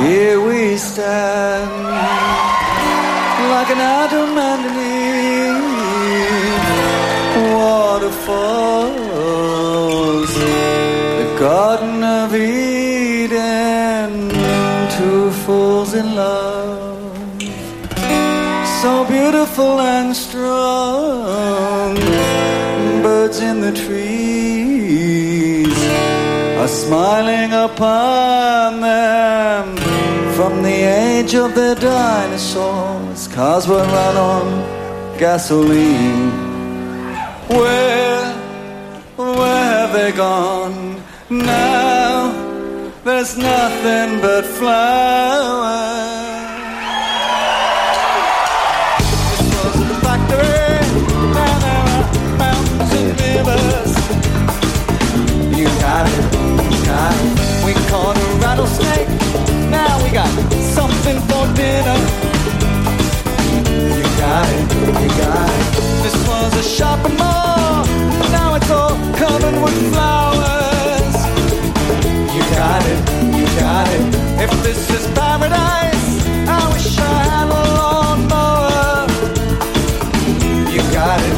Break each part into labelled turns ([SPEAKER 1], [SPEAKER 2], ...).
[SPEAKER 1] Here we stand like an adamantine waterfalls, the Garden of Eden, two fools in love, so beautiful and strong. Birds in the trees are smiling upon them. From the age of the dinosaurs, cars were run on gasoline. Where have they gone now? There's nothing but flowers. This was a factory, now there are mountains and rivers. You got it, we caught a rattlesnake. Now we got something for dinner. You got it. This was a shopping mall. Now it's all covered with flowers. You got it. If this is paradise, I wish I had a lawnmower. You got it.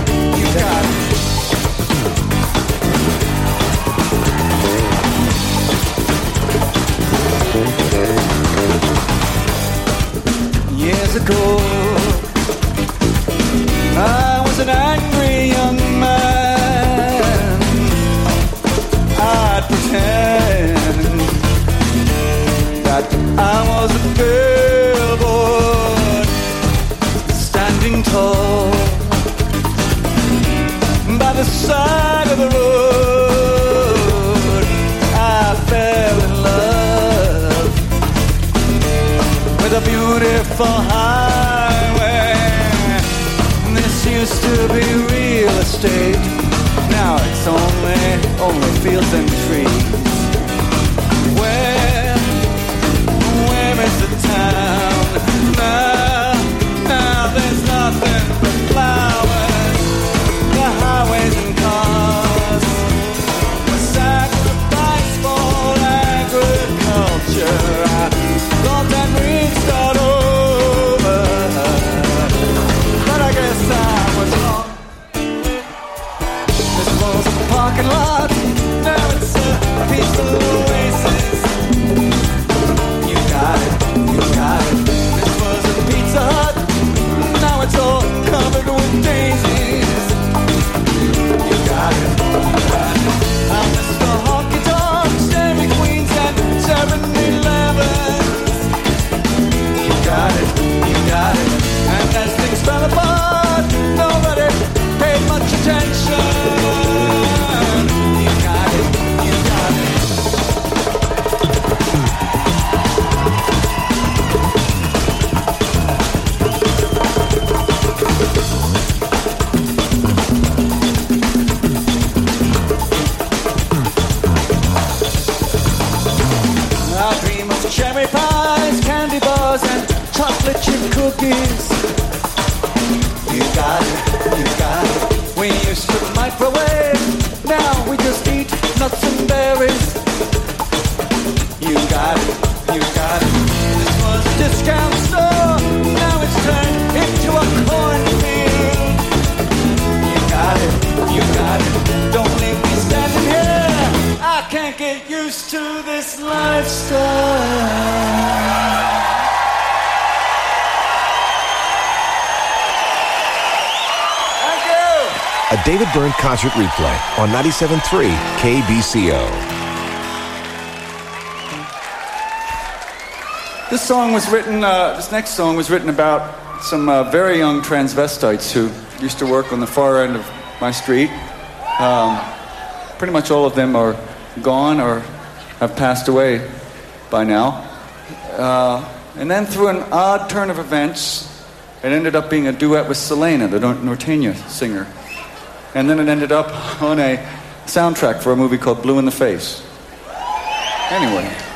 [SPEAKER 1] Years ago, I was an angry young man. I'd pretend that I was a billboard standing tall by the side of the road. I fell in love with a beautiful highway. This used to be real estate. Now it's only fields and trees. Where is the town? Now there's nothing but flowers. The highways and cars were sacrificed for agriculture. I thought that we'd start over, but I guess I was wrong. This was a parking lot, now it's a peaceful oasis. You got it. This was a Pizza Hut, now it's all covered with daisies. You got it. I miss the honky tonks, Dairy Queens, and 7-Elevens. You got it. And as things fell apart, nobody paid much attention. You got it. I dream of cherry pies, candy bars, and chocolate chip cookies. You got it. We used to microwave, now we just eat nuts and berries. You got it. This was a discount store, now it's turned into a cornfield. You got it. Don't leave me standing here, I can't get used to this lifestyle.
[SPEAKER 2] A David Byrne concert replay on 97.3 KBCO.
[SPEAKER 1] This next song was written about some very young transvestites who used to work on the far end of my street. Pretty much all of them are gone or have passed away by now. And then through an odd turn of events, it ended up being a duet with Selena, the Norteña singer. And then it ended up on a soundtrack for a movie called Blue in the Face. Anyway.